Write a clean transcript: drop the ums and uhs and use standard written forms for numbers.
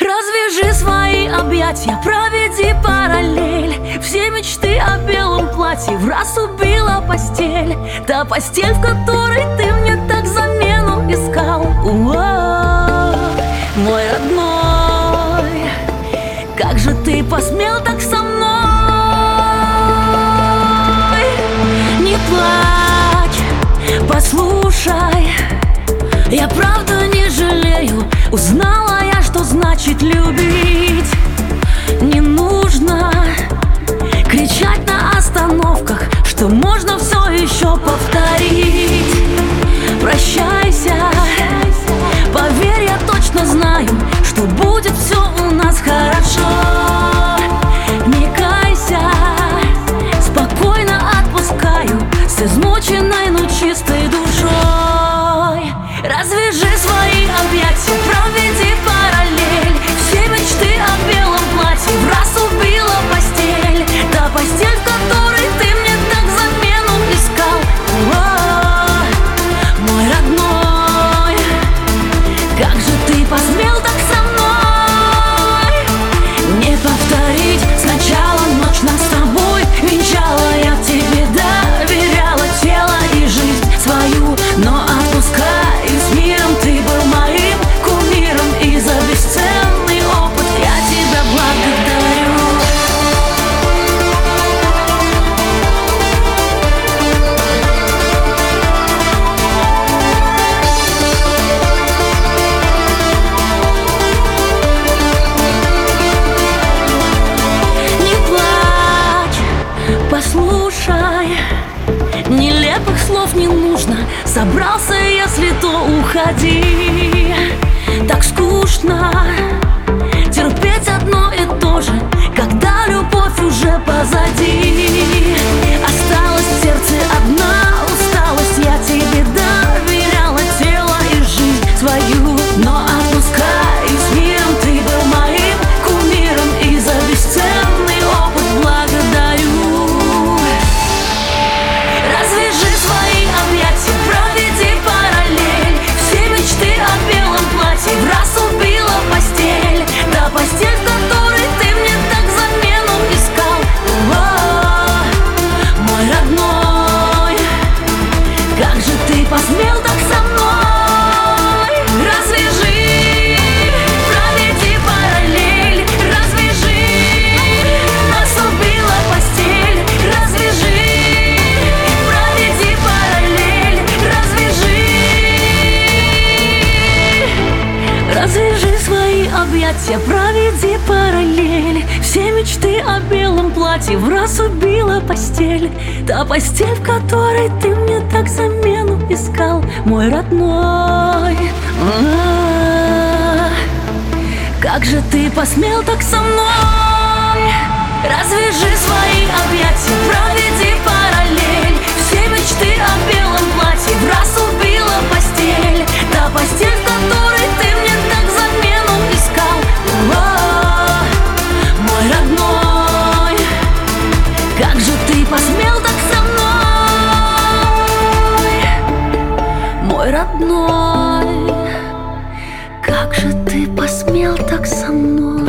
Развяжи свои объятия, проведи параллель. Все мечты о белом платье в раз убила постель. Та постель, в которой ты мне так замену искал. Мой родной, как же ты посмел так со мной? Не плачь, послушай, я правда не жалею. Узнала я, что значит любить. Не нужно кричать на остановках, что можно все еще повторить. Прощайся, поверь, я точно знаю, что будет все у нас хорошо. Не кайся, спокойно отпускаю с измученной, но чистой душой. Развяжи свои объятия, проведи параллель. Все мечты о белом платье в раз убила постель. Та постель, в которой ты мне так замену искал. Мой родной, как же ты посмел так со мной? Не повторить сначала ночь нас с тобой венчала. Я тебе доверяла тело и жизнь свою, но отпускай, с миром ты был моим кумиром. И за бесценный опыт я тебя благодарю. Не плачь, послушай, нелепых слов не нужно. Собрался, если то уходи. Так скучно терпеть одно и то же, когда любовь уже позади. Осталась в сердце одна усталость. Я тебе доверяла тело и жизнь свою, но отпускай, с миром ты был моим кумиром. И за бесценный опыт благодарю. Развяжи свои объятия, проведи параллель. Все мечты о белом платье в раз убила постель. Та постель, в которой ты мне так замену искал. Мой родной, как же ты посмел так со мной? Развяжи, проведи параллель. Развяжи, нас убила постель. Развяжи, проведи параллель. Развяжи свои объятия, проведи параллель. Все мечты о белом платье в раз убила постель. Та постель, в которой ты мне так замену искал. Мой родной, как же ты посмел так со мной? Развяжи свои объятия, проведи параллель. Все мечты о белом платье в раз убила постель. Та постель, в которой ты мне так замену искал. Мой родной, как же ты посмел так со мной? Мой родной, как же ты посмел так со мной?